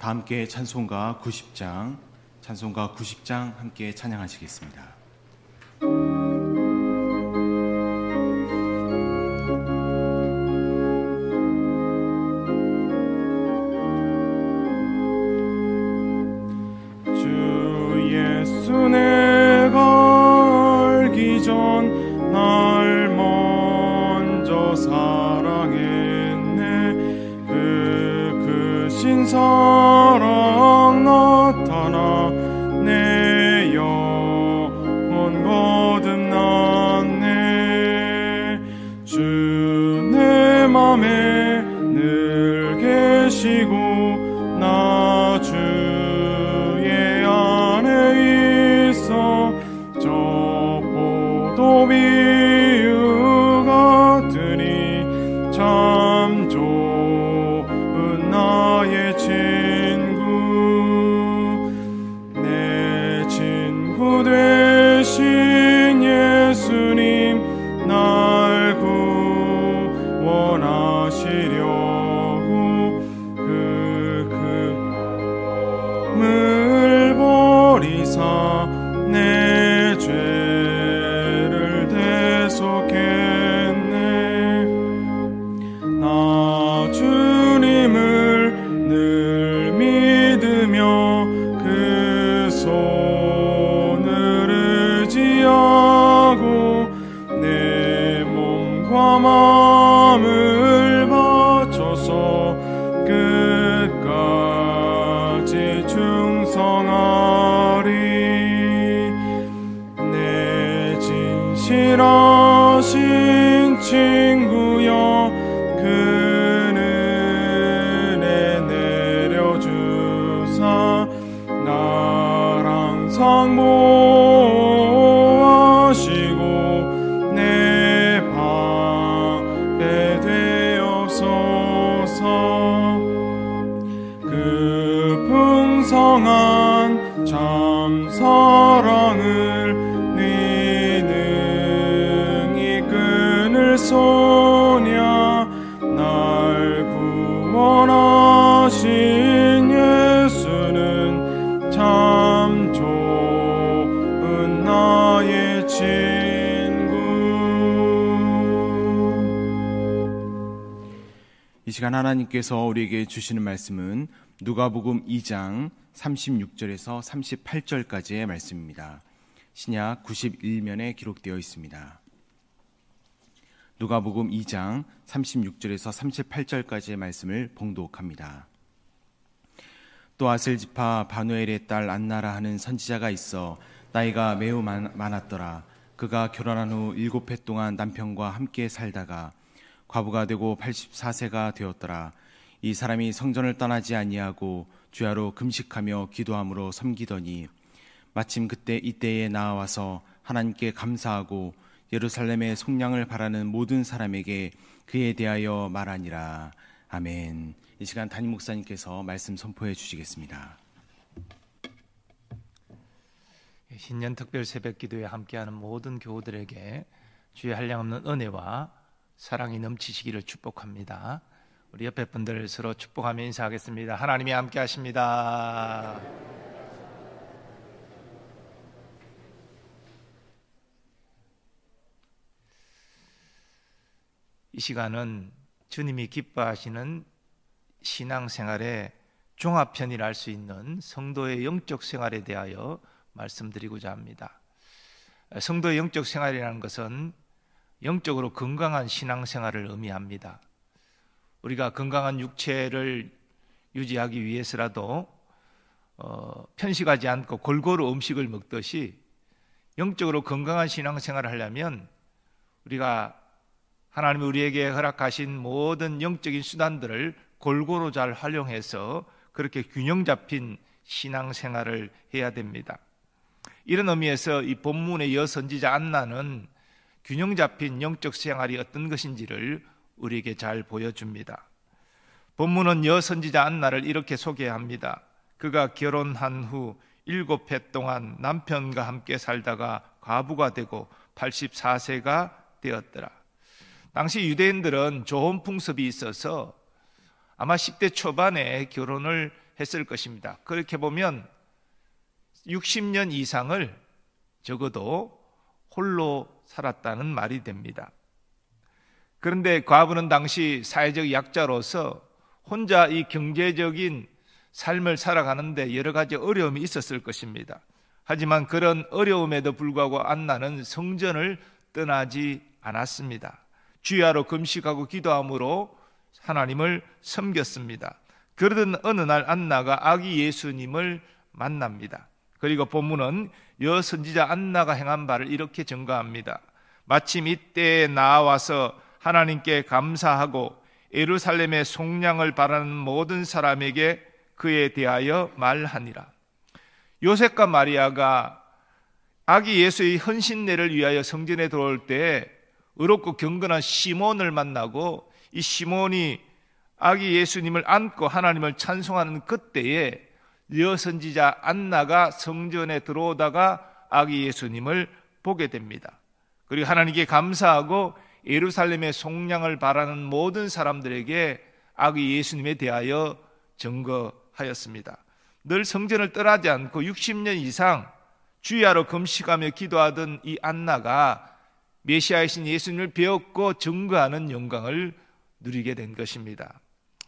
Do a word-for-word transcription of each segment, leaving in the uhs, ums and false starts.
다 함께 찬송가 구십 장, 찬송가 구십 장 함께 찬양하시겠습니다. 주 예수 내가 알기 전 날 먼저 사랑했네. 그 크신 사랑 나타나 내 영혼 거듭났네. 주 내 맘에 늘 계시고 나 주의 안에 있어. 저 포도 비유 같으니 참 좋은 나의 친구. 내 친구 되신 예수님 날 구원하시려고 그 금을 버리사 내 죄를 대속했네. 나 주님을 늘 믿으며 그 손을 의지하고 내 몸과 마음을 바쳐서 끝까지 충성하리. 내 진실하신 친구여 그 은혜 내려주사 날 항상 보호하시고 내 방패 되옵소서. 그 풍성한 참 사랑을 네 능히 끊을 소냐. 날 구원하신 예수는 참 좋은 나의 친구. 이 시간 하나님께서 우리에게 주시는 말씀은 누가복음 이 장 삼십육 절에서 삼십팔 절까지의 말씀입니다. 신약 구십일 면에 기록되어 있습니다. 누가복음 이 장 삼십육 절에서 삼십팔 절까지의 말씀을 봉독합니다. 또 아셀지파 바누엘의 딸 안나라 하는 선지자가 있어 나이가 매우 많, 많았더라. 그가 결혼한 후 일곱 해 동안 남편과 함께 살다가 과부가 되고 팔십사 세가 되었더라. 이 사람이 성전을 떠나지 아니하고 주야로 금식하며 기도함으로 섬기더니 마침 그때 이때에 나와서 하나님께 감사하고 예루살렘의 속량을 바라는 모든 사람에게 그에 대하여 말하니라. 아멘. 이 시간 담임 목사님께서 말씀 선포해 주시겠습니다. 신년 특별 새벽 기도에 함께하는 모든 교우들에게 주의 한량없는 은혜와 사랑이 넘치시기를 축복합니다. 우리 옆에 분들 서로 축복하며 인사하겠습니다. 하나님이 함께 하십니다. 이 시간은 주님이 기뻐하시는 신앙생활의 종합편이라 할 수 있는 성도의 영적 생활에 대하여 말씀드리고자 합니다. 성도의 영적 생활이라는 것은 영적으로 건강한 신앙생활을 의미합니다. 우리가 건강한 육체를 유지하기 위해서라도 어, 편식하지 않고 골고루 음식을 먹듯이 영적으로 건강한 신앙생활을 하려면 우리가 하나님이 우리에게 허락하신 모든 영적인 수단들을 골고루 잘 활용해서 그렇게 균형 잡힌 신앙생활을 해야 됩니다. 이런 의미에서 이 본문의 여선지자 안나는 균형 잡힌 영적 생활이 어떤 것인지를 우리에게 잘 보여줍니다. 본문은 여선지자 안나를 이렇게 소개합니다. 그가 결혼한 후 일곱 해 동안 남편과 함께 살다가 과부가 되고 팔십사 세가 되었더라. 당시 유대인들은 좋은 풍습이 있어서 아마 십 대 초반에 결혼을 했을 것입니다. 그렇게 보면 육십 년 이상을 적어도 홀로 살았다는 말이 됩니다. 그런데 과부는 당시 사회적 약자로서 혼자 이 경제적인 삶을 살아가는데 여러 가지 어려움이 있었을 것입니다. 하지만 그런 어려움에도 불구하고 안나는 성전을 떠나지 않았습니다. 주야로 금식하고 기도함으로 하나님을 섬겼습니다. 그러던 어느 날 안나가 아기 예수님을 만납니다. 그리고 본문은 여선지자 안나가 행한 바를 이렇게 증거합니다. 마침 이때에 나와서 하나님께 감사하고 예루살렘의 속량을 바라는 모든 사람에게 그에 대하여 말하니라. 요셉과 마리아가 아기 예수의 헌신례를 위하여 성전에 들어올 때 의롭고 경건한 시몬을 만나고 이 시몬이 아기 예수님을 안고 하나님을 찬송하는 그때에 여선지자 안나가 성전에 들어오다가 아기 예수님을 보게 됩니다. 그리고 하나님께 감사하고 예루살렘의 속량을 바라는 모든 사람들에게 아기 예수님에 대하여 증거하였습니다. 늘 성전을 떠나지 않고 육십 년 이상 주야로 금식하며 기도하던 이 안나가 메시아이신 예수님을 배웠고 증거하는 영광을 누리게 된 것입니다.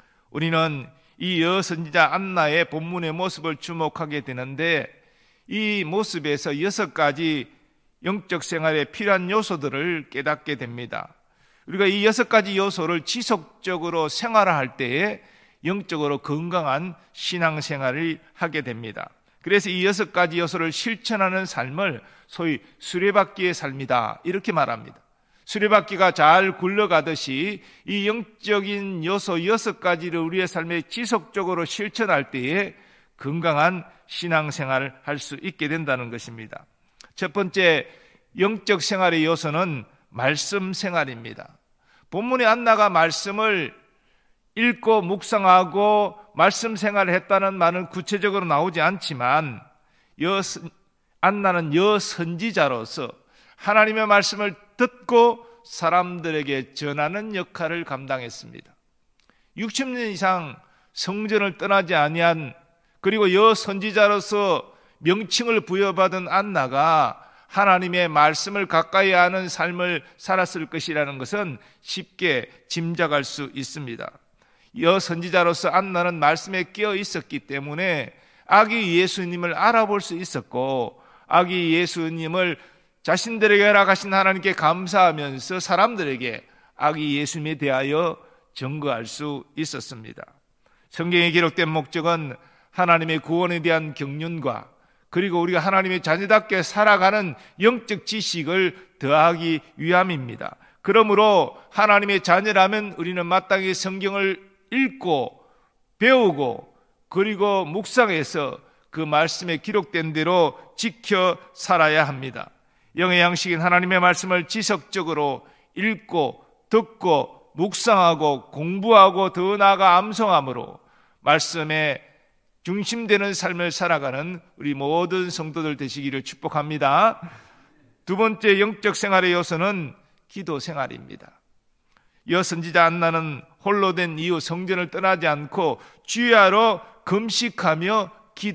우리는 이 여선지자 안나의 본문의 모습을 주목하게 되는데 이 모습에서 여섯 가지 영적 생활에 필요한 요소들을 깨닫게 됩니다. 우리가 이 여섯 가지 요소를 지속적으로 생활할 때에 영적으로 건강한 신앙생활을 하게 됩니다. 그래서 이 여섯 가지 요소를 실천하는 삶을 소위 수레바퀴의 삶이다 이렇게 말합니다. 수레바퀴가 잘 굴러가듯이 이 영적인 요소 여섯 가지를 우리의 삶에 지속적으로 실천할 때에 건강한 신앙생활을 할 수 있게 된다는 것입니다. 첫 번째 영적 생활의 요소는 말씀 생활입니다. 본문에 안나가 말씀을 읽고 묵상하고 말씀 생활을 했다는 말은 구체적으로 나오지 않지만 여, 안나는 여선지자로서 하나님의 말씀을 듣고 사람들에게 전하는 역할을 감당했습니다. 육십 년 이상 성전을 떠나지 아니한 그리고 여선지자로서 명칭을 부여받은 안나가 하나님의 말씀을 가까이 아는 삶을 살았을 것이라는 것은 쉽게 짐작할 수 있습니다. 여선지자로서 안나는 말씀에 끼어 있었기 때문에 아기 예수님을 알아볼 수 있었고 아기 예수님을 자신들에게 허락하신 하나님께 감사하면서 사람들에게 아기 예수님에 대하여 증거할 수 있었습니다. 성경에 기록된 목적은 하나님의 구원에 대한 경륜과 그리고 우리가 하나님의 자녀답게 살아가는 영적 지식을 더하기 위함입니다. 그러므로 하나님의 자녀라면 우리는 마땅히 성경을 읽고 배우고 그리고 묵상해서 그 말씀에 기록된 대로 지켜 살아야 합니다. 영의 양식인 하나님의 말씀을 지속적으로 읽고 듣고 묵상하고 공부하고 더 나아가 암송함으로 말씀에 중심되는 삶을 살아가는 우리 모든 성도들 되시기를 축복합니다. 두 번째 영적 생활의 요소는 기도 생활입니다. 여선지자 안나는 홀로 된 이후 성전을 떠나지 않고 주야로 금식하며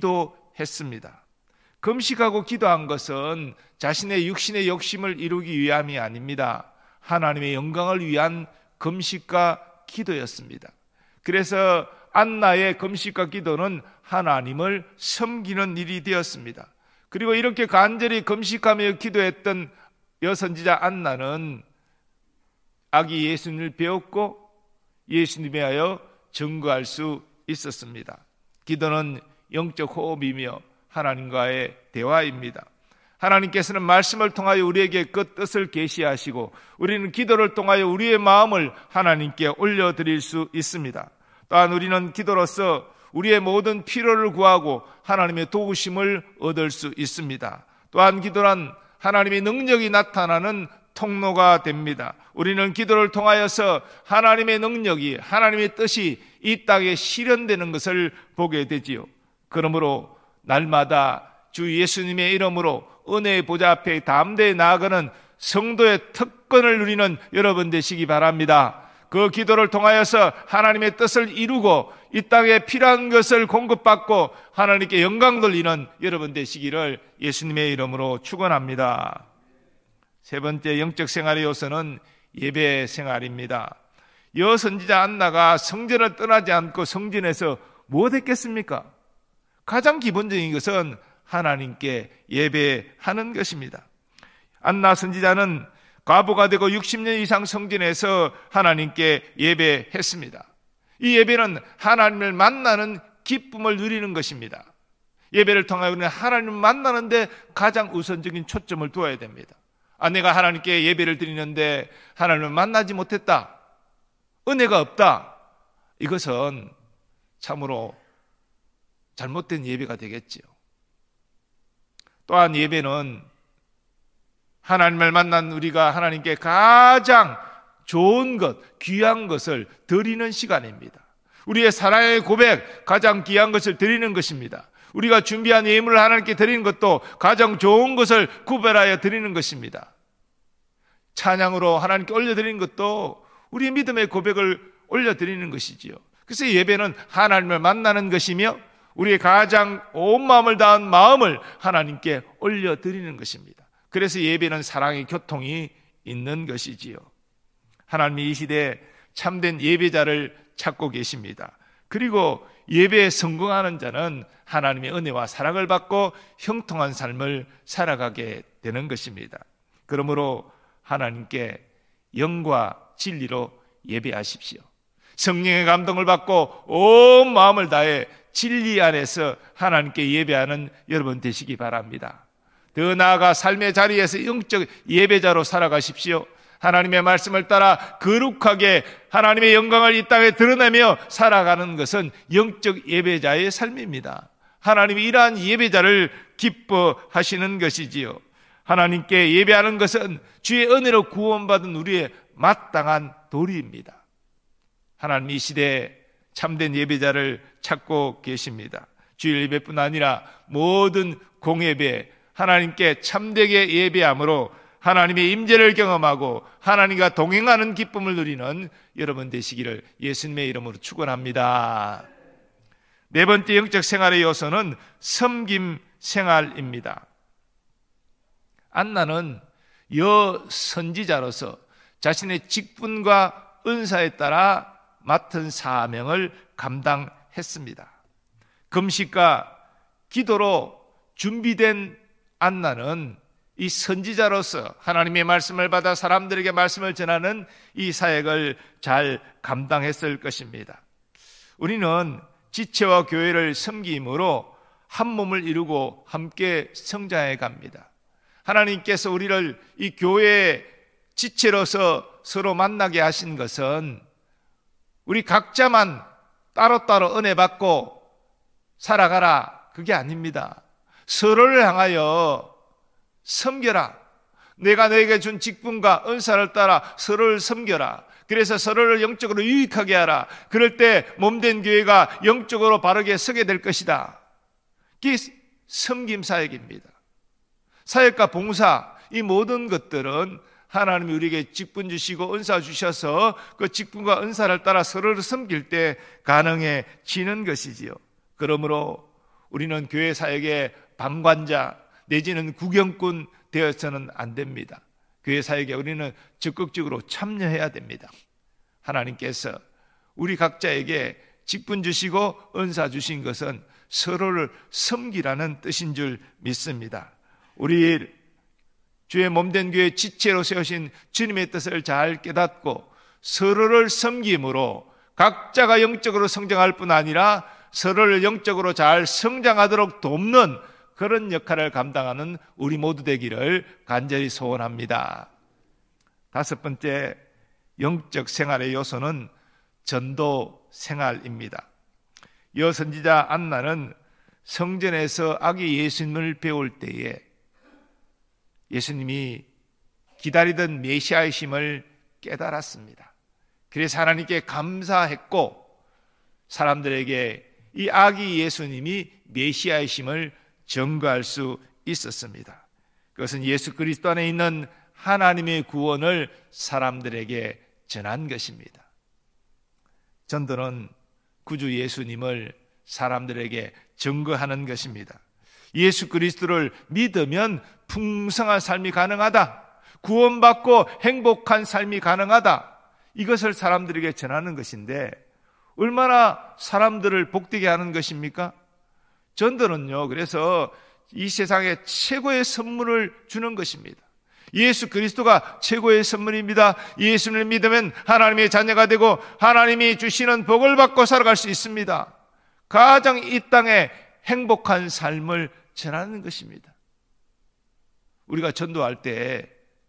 기도했습니다. 금식하고 기도한 것은 자신의 육신의 욕심을 이루기 위함이 아닙니다. 하나님의 영광을 위한 금식과 기도였습니다. 그래서 안나의 금식과 기도는 하나님을 섬기는 일이 되었습니다. 그리고 이렇게 간절히 금식하며 기도했던 여선지자 안나는 아기 예수님을 배웠고 예수님에 하여 증거할 수 있었습니다. 기도는 영적 호흡이며 하나님과의 대화입니다. 하나님께서는 말씀을 통하여 우리에게 그 뜻을 계시하시고 우리는 기도를 통하여 우리의 마음을 하나님께 올려드릴 수 있습니다. 또한 우리는 기도로서 우리의 모든 필요를 구하고 하나님의 도우심을 얻을 수 있습니다. 또한 기도란 하나님의 능력이 나타나는 통로가 됩니다. 우리는 기도를 통하여서 하나님의 능력이 하나님의 뜻이 이 땅에 실현되는 것을 보게 되지요. 그러므로 날마다 주 예수님의 이름으로 은혜의 보좌 앞에 담대히 나아가는 성도의 특권을 누리는 여러분 되시기 바랍니다. 그 기도를 통하여서 하나님의 뜻을 이루고 이 땅에 필요한 것을 공급받고 하나님께 영광 돌리는 여러분 되시기를 예수님의 이름으로 축원합니다. 세 번째 영적 생활의 요소는 예배 생활입니다. 여선지자 안나가 성전을 떠나지 않고 성전에서 무엇 했겠습니까? 가장 기본적인 것은 하나님께 예배하는 것입니다. 안나 선지자는 과부가 되고 육십 년 이상 성전에서 하나님께 예배했습니다. 이 예배는 하나님을 만나는 기쁨을 누리는 것입니다. 예배를 통하여 우리는 하나님을 만나는데 가장 우선적인 초점을 두어야 됩니다. 아, 내가 하나님께 예배를 드리는데 하나님을 만나지 못했다, 은혜가 없다, 이것은 참으로 잘못된 예배가 되겠지요. 또한 예배는 하나님을 만난 우리가 하나님께 가장 좋은 것, 귀한 것을 드리는 시간입니다. 우리의 사랑의 고백, 가장 귀한 것을 드리는 것입니다. 우리가 준비한 예물을 하나님께 드리는 것도 가장 좋은 것을 구별하여 드리는 것입니다. 찬양으로 하나님께 올려드리는 것도 우리의 믿음의 고백을 올려드리는 것이지요. 그래서 예배는 하나님을 만나는 것이며 우리의 가장 온 마음을 다한 마음을 하나님께 올려드리는 것입니다. 그래서 예배는 사랑의 교통이 있는 것이지요. 하나님이 이 시대에 참된 예배자를 찾고 계십니다. 그리고 예배에 성공하는 자는 하나님의 은혜와 사랑을 받고 형통한 삶을 살아가게 되는 것입니다. 그러므로 하나님께 영과 진리로 예배하십시오. 성령의 감동을 받고 온 마음을 다해 진리 안에서 하나님께 예배하는 여러분 되시기 바랍니다. 더 나아가 삶의 자리에서 영적 예배자로 살아가십시오. 하나님의 말씀을 따라 거룩하게 하나님의 영광을 이 땅에 드러내며 살아가는 것은 영적 예배자의 삶입니다. 하나님이 이러한 예배자를 기뻐하시는 것이지요. 하나님께 예배하는 것은 주의 은혜로 구원받은 우리의 마땅한 도리입니다. 하나님 이 시대에 참된 예배자를 찾고 계십니다. 주일 예배뿐 아니라 모든 공예배, 하나님께 참되게 예배함으로 하나님의 임재를 경험하고 하나님과 동행하는 기쁨을 누리는 여러분 되시기를 예수님의 이름으로 축원합니다. 네 번째 영적 생활의 요소는 섬김 생활입니다. 안나는 여선지자로서 자신의 직분과 은사에 따라 맡은 사명을 감당했습니다. 금식과 기도로 준비된 안나는 이 선지자로서 하나님의 말씀을 받아 사람들에게 말씀을 전하는 이 사역을 잘 감당했을 것입니다. 우리는 지체와 교회를 섬김으로 한 몸을 이루고 함께 성장해 갑니다. 하나님께서 우리를 이 교회의 지체로서 서로 만나게 하신 것은 우리 각자만 따로따로 은혜 받고 살아가라, 그게 아닙니다. 서로를 향하여 섬겨라. 내가 너에게 준 직분과 은사를 따라 서로를 섬겨라. 그래서 서로를 영적으로 유익하게 하라. 그럴 때 몸된 교회가 영적으로 바르게 서게 될 것이다. 그게 섬김 사역입니다. 사역과 봉사, 이 모든 것들은 하나님이 우리에게 직분 주시고 은사 주셔서 그 직분과 은사를 따라 서로를 섬길 때 가능해지는 것이지요. 그러므로 우리는 교회 사역의 방관자 내지는 구경꾼 되어서는 안 됩니다. 교회 사역에 우리는 적극적으로 참여해야 됩니다. 하나님께서 우리 각자에게 직분 주시고 은사 주신 것은 서로를 섬기라는 뜻인 줄 믿습니다. 우리 주의 몸된 교회 지체로 세우신 주님의 뜻을 잘 깨닫고 서로를 섬김으로 각자가 영적으로 성장할 뿐 아니라 서로를 영적으로 잘 성장하도록 돕는 그런 역할을 감당하는 우리 모두 되기를 간절히 소원합니다. 다섯 번째 영적 생활의 요소는 전도 생활입니다. 여선지자 안나는 성전에서 아기 예수님을 배울 때에 예수님이 기다리던 메시아이심을 깨달았습니다. 그래서 하나님께 감사했고 사람들에게 이 아기 예수님이 메시아이심을 증거할 수 있었습니다. 그것은 예수 그리스도 안에 있는 하나님의 구원을 사람들에게 전한 것입니다. 전도는 구주 예수님을 사람들에게 증거하는 것입니다. 예수 그리스도를 믿으면 풍성한 삶이 가능하다, 구원받고 행복한 삶이 가능하다, 이것을 사람들에게 전하는 것인데 얼마나 사람들을 복되게 하는 것입니까? 전도는요, 그래서 이 세상에 최고의 선물을 주는 것입니다. 예수 그리스도가 최고의 선물입니다. 예수를 믿으면 하나님의 자녀가 되고 하나님이 주시는 복을 받고 살아갈 수 있습니다. 가장 이 땅에 행복한 삶을 전하는 것입니다. 우리가 전도할 때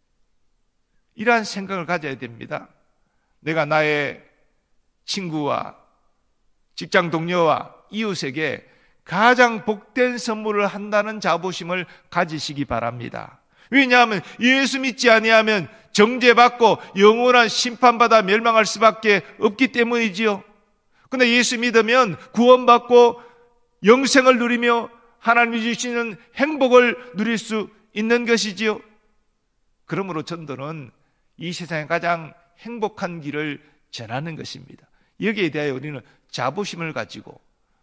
이러한 생각을 가져야 됩니다. 내가 나의 친구와 직장 동료와 이웃에게 가장 복된 선물을 한다는 자부심을 가지시기 바랍니다. 왜냐하면 예수 믿지 아니하면 정죄받고 영원한 심판받아 멸망할 수밖에 없기 때문이지요. 그런데 예수 믿으면 구원받고 영생을 누리며 하나님이 주시는 행복을 누릴 수 있는 것이지요. 그러므로 전도는 이 세상에 가장 행복한 길을 전하는 것입니다. 여기에 대하여 우리는 자부심을 가지고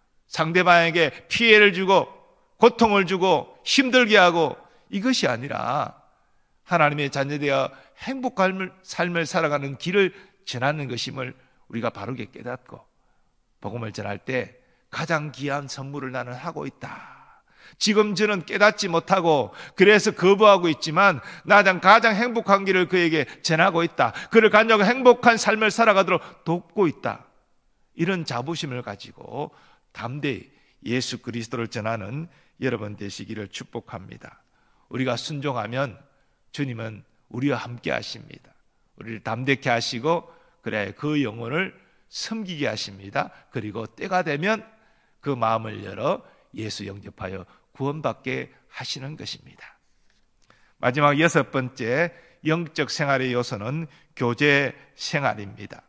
상대방에게 피해를 주고 고통을 주고 힘들게 하고 이것이 아니라 하나님의 자녀되어 행복한 삶을 살아가는 길을 전하는 것임을 우리가 바르게 깨닫고 복음을 전할 때 가장 귀한 선물을 나는 하고 있다. 지금 저는 깨닫지 못하고 그래서 거부하고 있지만 나는 가장 행복한 길을 그에게 전하고 있다. 그를 가지고 행복한 삶을 살아가도록 돕고 있다. 이런 자부심을 가지고 담대히 예수 그리스도를 전하는 여러분 되시기를 축복합니다. 우리가 순종하면 주님은 우리와 함께 하십니다. 우리를 담대케 하시고 그래 그 영혼을 섬기게 하십니다. 그리고 때가 되면 그 마음을 열어 예수 영접하여 구원받게 하시는 것입니다. 마지막 여섯 번째 영적 생활의 요소는 교제 생활입니다.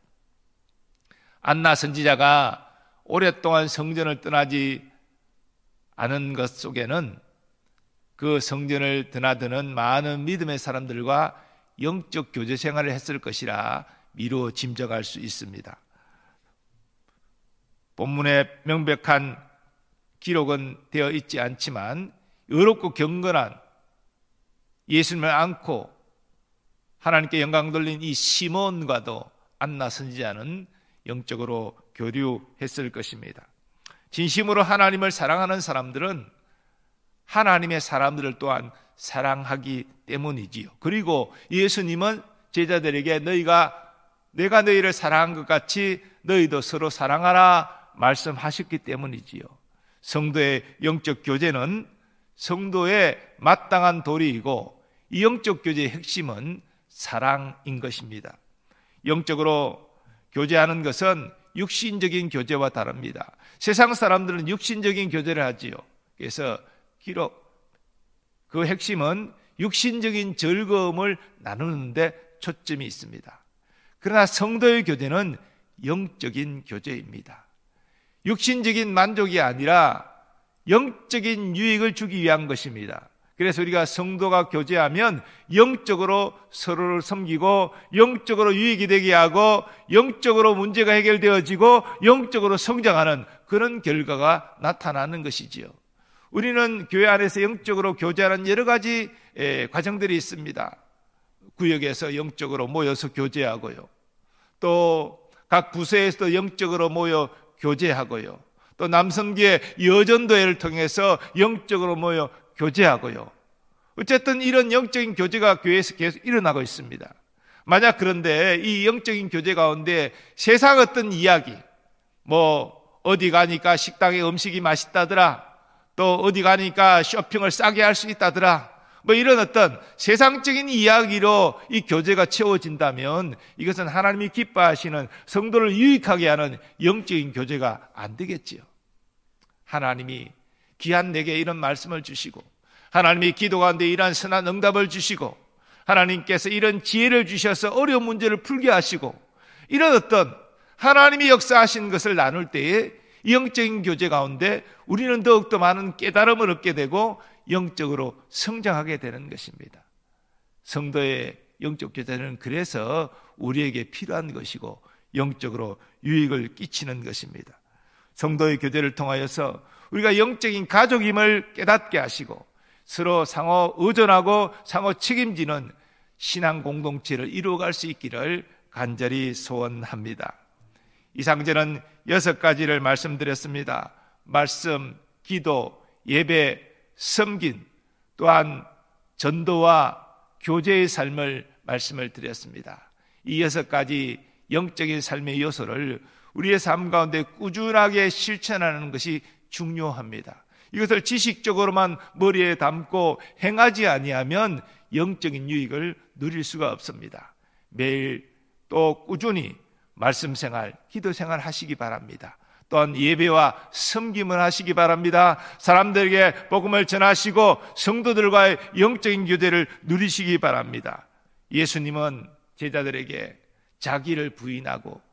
안나 선지자가 오랫동안 성전을 떠나지 않은 것 속에는 그 성전을 드나드는 많은 믿음의 사람들과 영적 교제 생활을 했을 것이라 미루어 짐작할 수 있습니다. 본문에 명백한 기록은 되어 있지 않지만 의롭고 경건한 예수님을 안고 하나님께 영광 돌린 이 시몬과도 안나 선지자는 영적으로 교류했을 것입니다. 진심으로 하나님을 사랑하는 사람들은 하나님의 사람들을 또한 사랑하기 때문이지요. 그리고 예수님은 제자들에게 너희가 내가 너희를 사랑한 것 같이 너희도 서로 사랑하라 말씀하셨기 때문이지요. 성도의 영적 교제는 성도의 마땅한 도리이고 이 영적 교제의 핵심은 사랑인 것입니다. 영적으로 교제하는 것은 육신적인 교제와 다릅니다. 세상 사람들은 육신적인 교제를 하지요. 그래서 기록 그 핵심은 육신적인 즐거움을 나누는 데 초점이 있습니다. 그러나 성도의 교제는 영적인 교제입니다. 육신적인 만족이 아니라 영적인 유익을 주기 위한 것입니다. 그래서 우리가 성도가 교제하면 영적으로 서로를 섬기고 영적으로 유익이 되게 하고 영적으로 문제가 해결되어지고 영적으로 성장하는 그런 결과가 나타나는 것이지요. 우리는 교회 안에서 영적으로 교제하는 여러 가지 과정들이 있습니다. 구역에서 영적으로 모여서 교제하고요. 또 각 부서에서도 영적으로 모여 교제하고요. 또 남성교회 여전도회를 통해서 영적으로 모여 교제하고요. 어쨌든 이런 영적인 교제가 교회에서 계속 일어나고 있습니다. 만약 그런데 이 영적인 교제 가운데 세상 어떤 이야기, 뭐 어디 가니까 식당에 음식이 맛있다더라, 또 어디 가니까 쇼핑을 싸게 할 수 있다더라, 뭐 이런 어떤 세상적인 이야기로 이 교제가 채워진다면 이것은 하나님이 기뻐하시는 성도를 유익하게 하는 영적인 교제가 안 되겠지요. 하나님이 귀한 내게 이런 말씀을 주시고 하나님이 기도 가운데 이러한 선한 응답을 주시고 하나님께서 이런 지혜를 주셔서 어려운 문제를 풀게 하시고 이런 어떤 하나님이 역사하신 것을 나눌 때에 영적인 교제 가운데 우리는 더욱더 많은 깨달음을 얻게 되고 영적으로 성장하게 되는 것입니다. 성도의 영적 교제는 그래서 우리에게 필요한 것이고 영적으로 유익을 끼치는 것입니다. 성도의 교제를 통하여서 우리가 영적인 가족임을 깨닫게 하시고 서로 상호 의존하고 상호 책임지는 신앙 공동체를 이루어갈 수 있기를 간절히 소원합니다. 이상 저는 여섯 가지를 말씀드렸습니다. 말씀, 기도, 예배, 섬긴, 또한 전도와 교제의 삶을 말씀을 드렸습니다. 이 여섯 가지 영적인 삶의 요소를 우리의 삶 가운데 꾸준하게 실천하는 것이 중요합니다. 이것을 지식적으로만 머리에 담고 행하지 아니하면 영적인 유익을 누릴 수가 없습니다. 매일 또 꾸준히 말씀 생활, 기도 생활 하시기 바랍니다. 또한 예배와 섬김을 하시기 바랍니다. 사람들에게 복음을 전하시고 성도들과의 영적인 교제를 누리시기 바랍니다. 예수님은 제자들에게 자기를 부인하고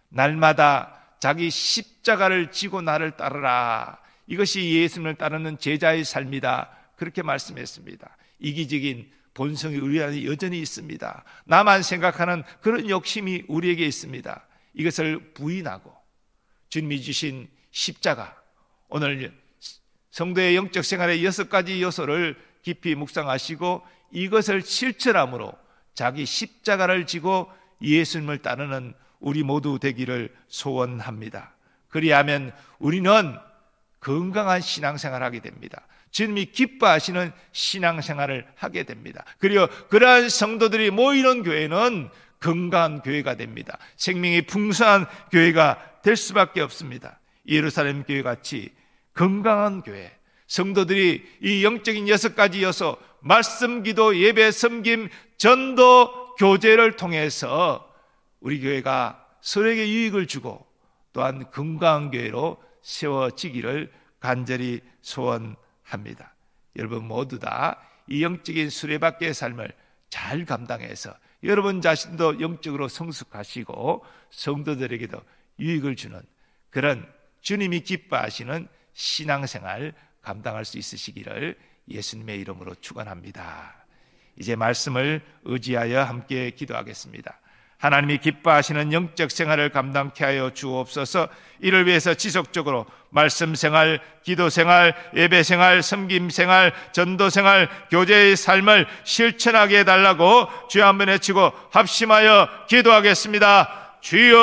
날마다 자기 십자가를 지고 나를 따르라, 이것이 예수님을 따르는 제자의 삶이다, 그렇게 말씀했습니다. 이기적인 본성이 우리 안에 여전히 있습니다. 나만 생각하는 그런 욕심이 우리에게 있습니다. 이것을 부인하고 주님이 주신 십자가, 오늘 성도의 영적 생활의 여섯 가지 요소를 깊이 묵상하시고 이것을 실천함으로 자기 십자가를 지고 예수님을 따르는 우리 모두 되기를 소원합니다. 그리하면 우리는 건강한 신앙생활을 하게 됩니다. 주님이 기뻐하시는 신앙생활을 하게 됩니다. 그리고 그러한 성도들이 모이는 교회는 건강한 교회가 됩니다. 생명이 풍성한 교회가 될 수밖에 없습니다. 예루살렘 교회 같이 건강한 교회, 성도들이 이 영적인 여섯 가지 요소, 말씀, 기도, 예배, 섬김, 전도, 교제를 통해서 우리 교회가 서로에게 유익을 주고 또한 건강한 교회로 세워지기를 간절히 소원합니다. 여러분 모두 다 이 영적인 수레바퀴의 삶을 잘 감당해서 여러분 자신도 영적으로 성숙하시고 성도들에게도 유익을 주는 그런 주님이 기뻐하시는 신앙생활 감당할 수 있으시기를 예수님의 이름으로 축원합니다. 이제 말씀을 의지하여 함께 기도하겠습니다. 하나님이 기뻐하시는 영적 생활을 감당케 하여 주옵소서. 이를 위해서 지속적으로 말씀 생활, 기도 생활, 예배 생활, 섬김 생활, 전도 생활, 교제의 삶을 실천하게 해달라고 주여 한번 외치고 합심하여 기도하겠습니다. 주여,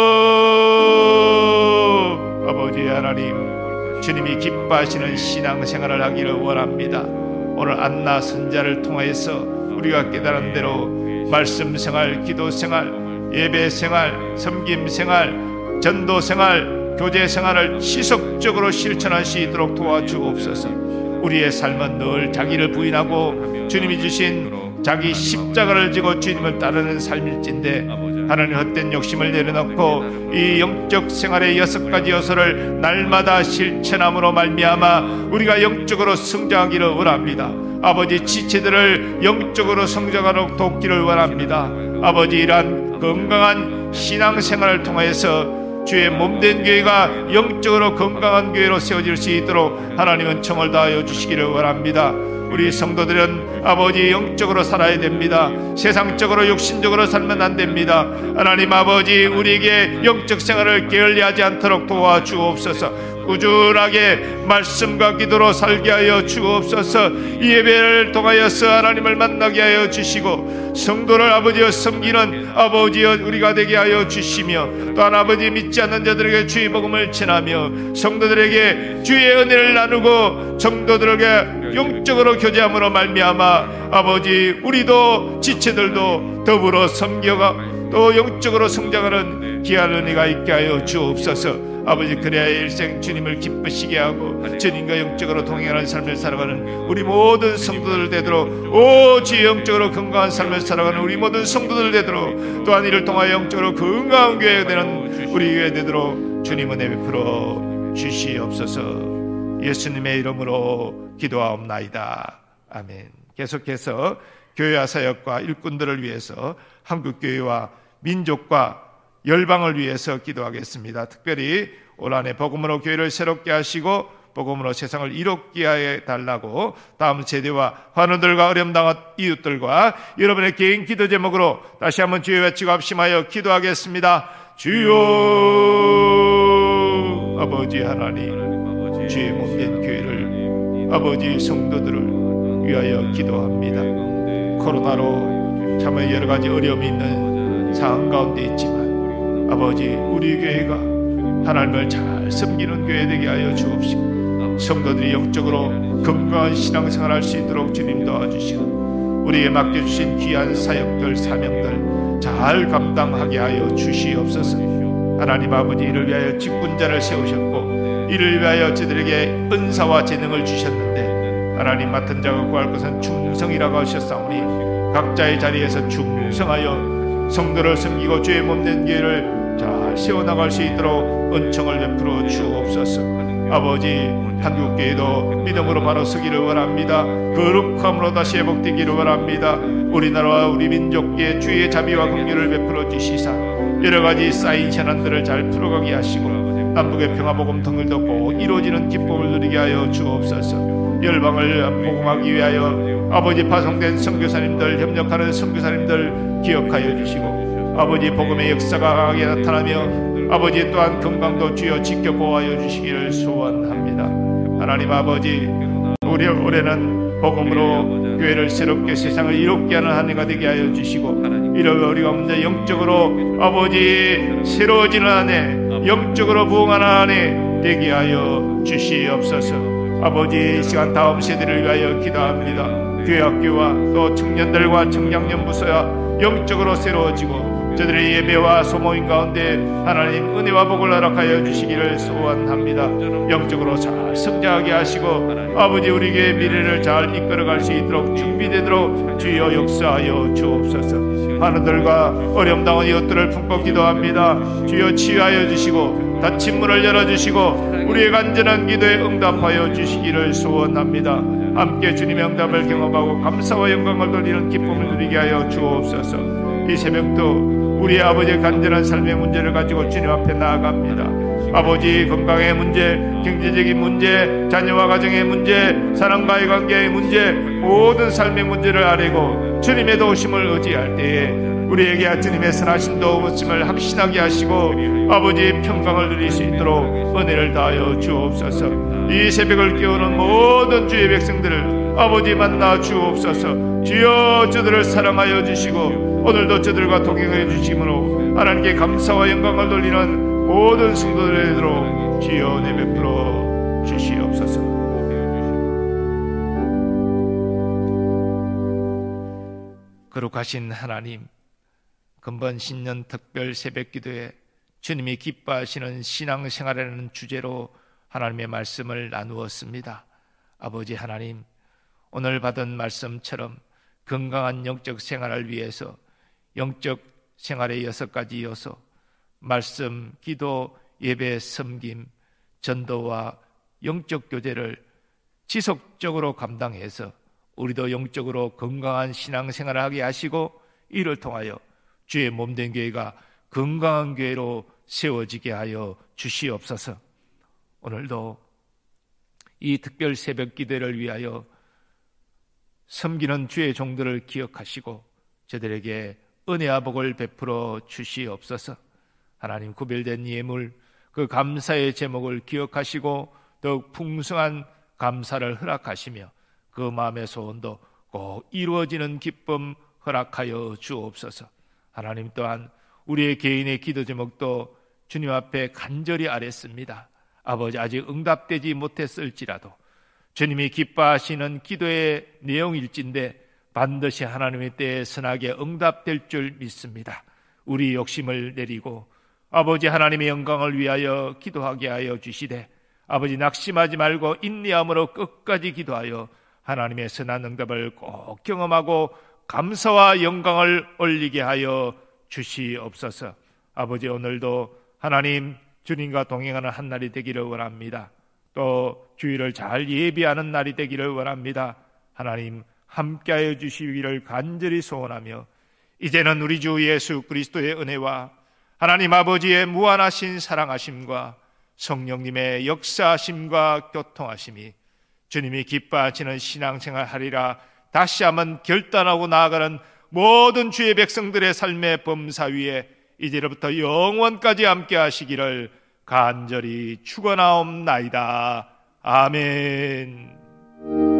아버지 하나님, 주님이 기뻐하시는 신앙생활을 하기를 원합니다. 오늘 안나 선자를 통해서 우리가 깨달은 대로 말씀 생활, 기도 생활, 예배 생활, 섬김 생활, 전도 생활, 교제 생활을 지속적으로 실천할 수 있도록 도와주옵소서. 우리의 삶은 늘 자기를 부인하고 주님이 주신 자기 십자가를 지고 주님을 따르는 삶일진데 하나님 헛된 욕심을 내려놓고 이 영적 생활의 여섯 가지 요소를 날마다 실천함으로 말미암아 우리가 영적으로 성장하기를 원합니다. 아버지, 지체들을 영적으로 성장하도록 돕기를 원합니다. 아버지, 이러한 건강한 신앙생활을 통해서 주의 몸된 교회가 영적으로 건강한 교회로 세워질 수 있도록 하나님은 청을 다하여 주시기를 원합니다. 우리 성도들은 아버지 영적으로 살아야 됩니다. 세상적으로 육신적으로 살면 안 됩니다. 하나님 아버지, 우리에게 영적 생활을 게을리하지 않도록 도와주옵소서. 꾸준하게 말씀과 기도로 살게 하여 주옵소서. 이 예배를 통하여서 하나님을 만나게 하여 주시고 성도를 아버지여 섬기는 아버지여 우리가 되게 하여 주시며 또한 아버지 믿지 않는 자들에게 주의 복음을 전하며 성도들에게 주의 은혜를 나누고 성도들에게 영적으로 교제함으로 말미암아 아버지 우리도 지체들도 더불어 섬겨가 또 영적으로 성장하는 귀한 은혜가 있게 하여 주옵소서. 아버지, 그래야 일생 주님을 기쁘시게 하고 주님과 영적으로 동행하는 삶을 살아가는 우리 모든 성도들 되도록, 오직 영적으로 건강한 삶을 살아가는 우리 모든 성도들 되도록, 또한 이를 통하여 영적으로 건강한 교회가 되는 우리 교회 되도록 주님 은혜 베풀어 주시옵소서. 예수님의 이름으로 기도하옵나이다. 아멘. 계속해서 교회와 사역과 일꾼들을 위해서 한국교회와 민족과 열방을 위해서 기도하겠습니다. 특별히 올 한해 복음으로 교회를 새롭게 하시고 복음으로 세상을 이롭게 해 달라고 다음 세대와 환우들과 어려움당한 이웃들과 여러분의 개인 기도 제목으로 다시 한번 주여 외치고 합심하여 기도하겠습니다. 주여 아버지 하나님, 주의 몸된 교회를, 아버지 성도들을 위하여 기도합니다. 코로나로 참 여러 가지 어려움이 있는 상황 가운데 있지만 아버지, 우리 교회가 하나님을 잘 섬기는 교회 되게 하여 주옵시고, 성도들이 영적으로 건강한 신앙생활 할 수 있도록 주님 도와주시고, 우리에게 맡겨주신 귀한 사역들, 사명들 잘 감당하게 하여 주시옵소서. 하나님 아버지, 이를 위하여 직분자를 세우셨고 이를 위하여 저들에게 은사와 재능을 주셨는데, 하나님 맡은 자가 구할 것은 충성이라고 하셨사오니 각자의 자리에서 충성하여 성도를 섬기고 주의 몸된 교회를 잘 세워나갈 수 있도록 은총을 베풀어 주옵소서. 아버지, 한국교회도 믿음으로 바로 서기를 원합니다. 거룩함으로 다시 회복되기를 원합니다. 우리나라와 우리 민족께 주의 자비와 긍휼을 베풀어 주시사 여러가지 쌓인 현안들을 잘 풀어가게 하시고 남북의 평화복음 통일도 꼭 이루어지는 기쁨을 누리게 하여 주옵소서. 열방을 복음하기 위하여 아버지 파송된 선교사님들, 협력하는 선교사님들 기억하여 주시고, 아버지 복음의 역사가 강하게 나타나며 아버지 또한 건강도 주여 지켜 보호하여 주시기를 소원합니다. 하나님 아버지, 우리 올해는 복음으로 교회를 새롭게 세상을 이롭게 하는 한 해가 되게 하여 주시고, 이런 우리가 먼저 영적으로 아버지 새로워지는 한 해, 영적으로 부흥하는 한 해 되게 하여 주시옵소서. 아버지, 이 시간 다음 세대를 위하여 기도합니다. 교회 학교와 또 청년들과 청량연구소야 영적으로 새로워지고 저들의 예배와 소모임 가운데 하나님 은혜와 복을 허락하여 주시기를 소원합니다. 영적으로 잘 성장하게 하시고 아버지, 우리에게 미래를 잘 이끌어갈 수 있도록 준비되도록 주여 역사하여 주옵소서. 하나들과 어려움 당한 이웃들을 품고 기도합니다. 주여 치유하여 주시고 닫힌 문을 열어주시고 우리의 간절한 기도에 응답하여 주시기를 소원합니다. 함께 주님의 응답을 경험하고 감사와 영광을 돌리는 기쁨을 누리게 하여 주옵소서. 이 새벽도 우리 아버지의 간절한 삶의 문제를 가지고 주님 앞에 나아갑니다. 아버지, 건강의 문제, 경제적인 문제, 자녀와 가정의 문제, 사랑과의 관계의 문제, 모든 삶의 문제를 아뢰고 주님의 도우심을 의지할 때에 우리에게 주님의 선하신 도우심을 확신하게 하시고 아버지 평강을 누릴 수 있도록 은혜를 다하여 주옵소서. 이 새벽을 깨우는 모든 주의 백성들을 아버지 만나 주옵소서. 주여, 저들을 사랑하여 주시고 오늘도 저들과 동행해 주심으로 하나님께 감사와 영광을 돌리는 모든 성도들에게로 주여 은혜 베풀어 주시옵소서. 거룩하신 하나님, 금번 신년 특별 새벽기도에 주님이 기뻐하시는 신앙생활이라는 주제로 하나님의 말씀을 나누었습니다. 아버지 하나님, 오늘 받은 말씀처럼 건강한 영적 생활을 위해서 영적 생활의 여섯 가지 요소, 말씀, 기도, 예배, 섬김, 전도와 영적 교제를 지속적으로 감당해서 우리도 영적으로 건강한 신앙생활을 하게 하시고 이를 통하여 주의 몸된 교회가 건강한 교회로 세워지게 하여 주시옵소서. 오늘도 이 특별 새벽 기도를 위하여 섬기는 주의 종들을 기억하시고 저들에게 은혜와 복을 베풀어 주시옵소서. 하나님, 구별된 예물, 그 감사의 제목을 기억하시고 더욱 풍성한 감사를 허락하시며 그 마음의 소원도 꼭 이루어지는 기쁨 허락하여 주옵소서. 하나님 또한 우리의 개인의 기도 제목도 주님 앞에 간절히 아뢰습니다. 아버지, 아직 응답되지 못했을지라도 주님이 기뻐하시는 기도의 내용일진데 반드시 하나님의 때에 선하게 응답될 줄 믿습니다. 우리 욕심을 내리고 아버지 하나님의 영광을 위하여 기도하게 하여 주시되 아버지 낙심하지 말고 인내함으로 끝까지 기도하여 하나님의 선한 응답을 꼭 경험하고 감사와 영광을 올리게 하여 주시옵소서. 아버지, 오늘도 하나님 주님과 동행하는 한 날이 되기를 원합니다. 또 주일을 잘 예비하는 날이 되기를 원합니다. 하나님 함께하여 주시기를 간절히 소원하며 이제는 우리 주 예수 그리스도의 은혜와 하나님 아버지의 무한하신 사랑하심과 성령님의 역사하심과 교통하심이 주님이 기뻐하시는 신앙생활 하리라 다시 한번 결단하고 나아가는 모든 주의 백성들의 삶의 범사 위에 이제로부터 영원까지 함께 하시기를 간절히 축원하옵나이다. 아멘.